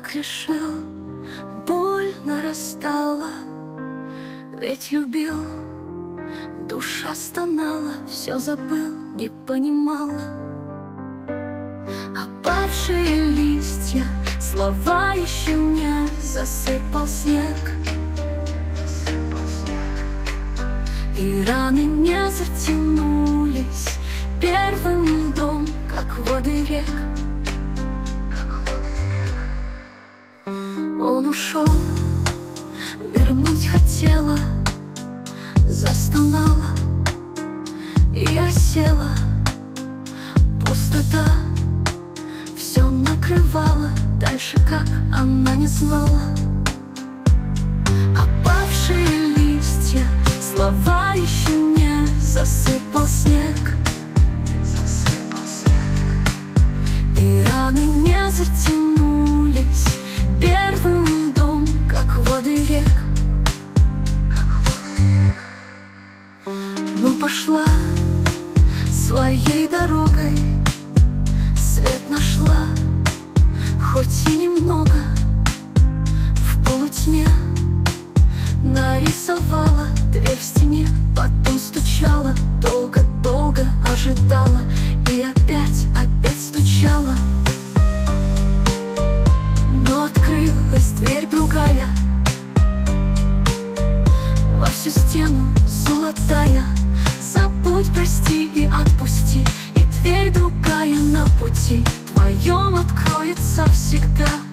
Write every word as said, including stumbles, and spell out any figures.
так решил, боль нарастала, ведь любил, душа стонала, все забыл, не понимала. Опавшие листья, слова еще не засыпал снег, и раны не затянулись первым льдом, как воды рек. Он ушел, вернуть хотела, застонала, и я села. Пустота все накрывала, дальше как она не знала. Опавшие листья, слова еще не засыпал снег, и раны не затянулись первым льдом, как воды рек. Ну пошла своей дорогой, свет нашла, хоть и немного. В полутьме нарисовала дверь в стене, потом стучала, долго-долго ожидала, и опять, опять стучала. Но открылась дверь другая, во всю стену золотая. Забудь, прости и отпусти, и дверь другая на пути твоем откроется всегда.